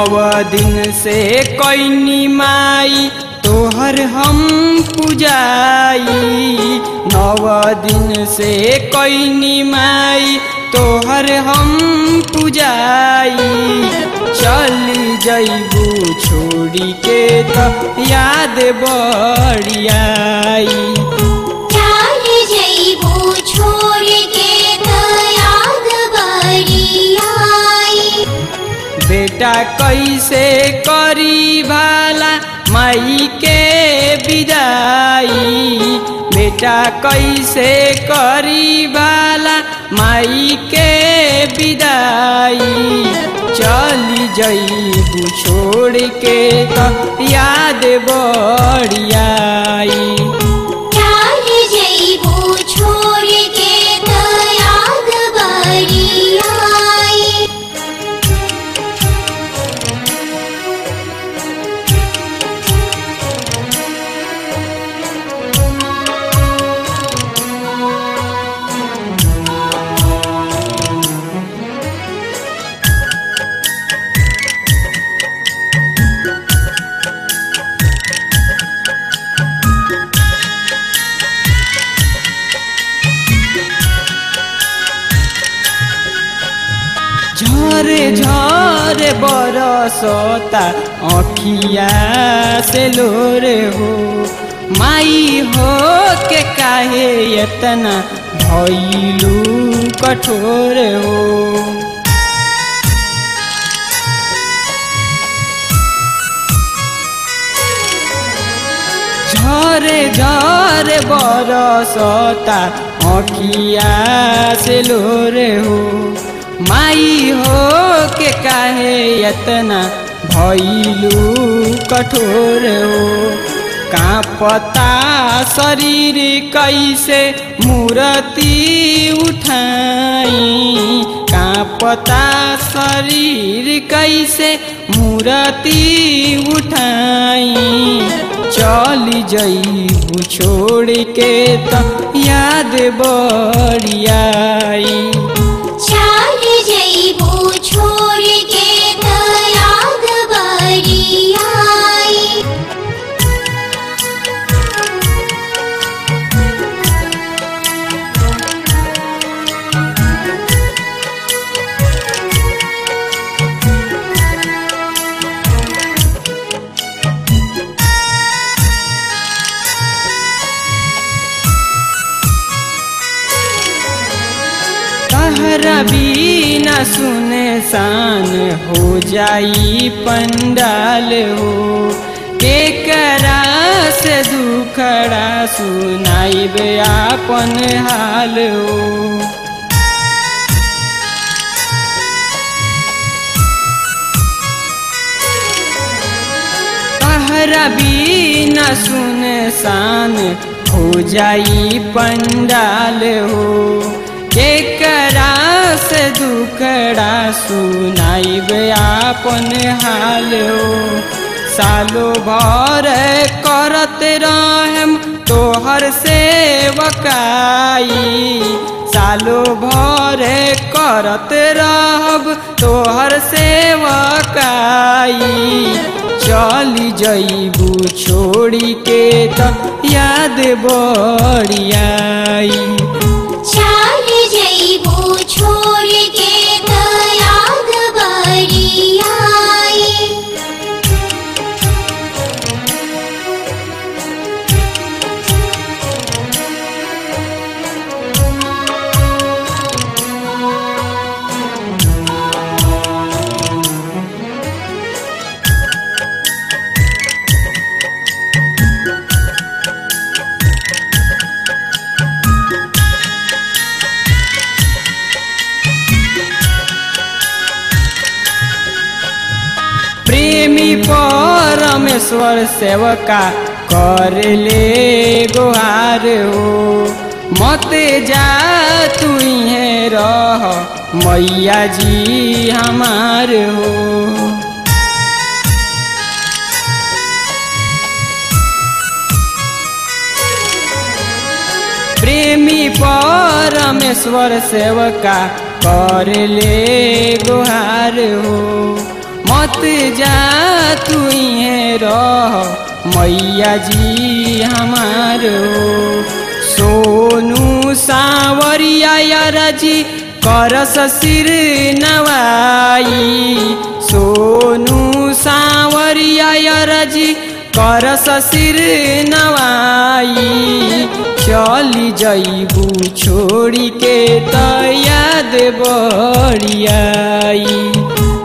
दिन से कैनी माई तोहर हम पूजाई। 9 दिन से कैनी माई तोहर हम पूजाई। चली जइबू छोड़ी के त याद बड़ी आई। चली जइबू छोड़ के त याद बड़ी आई। बेटा कैसे करी भाला माई के विदाई। बेटा कैसे करी भाला माई के विदाई। चली जइबू छोड़ के त याद बड़ी आई। चली जइबू छोड़ के त याद बड़ी आई। झरे झरे बरसता अखिया से लोरे हो। माई हो के काहे इतना भइलू कठोर हो। झरे झरे बरसता अखिया से लोरे हो। माई हो के काहे इतना भइलू कठोर हो। कांपता शरीर कैसे मूर्ति उठाई। कांपता शरीर कैसे मूर्ति उठाई। चली जइबू छोड़ के त याद बड़ी आई। चली जइबू छोड़ के त याद बड़ी आई। तहरा बिना सुनसान हो जाई पंडाल हो। केकरा से दुखड़ा सुनाइबे आपन हाल हो। तहरा बिना सुनसान हो जाई पंडाल हो। केकरा से दुखड़ा सुनाइबे आपन हाल हो। सालो भर करत रहम तोहर सेवकाई। सालो भर करत रहब तोहर सेवकाई। चली जइबू छोड़ी के त याद बड़ी आई। चली जइबू छोड़ के त याद बड़ी आई। प्रेमी परमेश्वर सेवका कर ले गुहार हो। मत जा तू है रह मैया जी हमार हो। प्रेमी परमेश्वर सेवका कर ले गुहार हो। मत जा तू इहे रह मैया जी हमारो। सोनू सावरिया याराजी करस सिर नवाई। सोनू सावरिया याराजी करस सिर नवाई। चली जईबू छोड़ी के त याद बड़ियाई।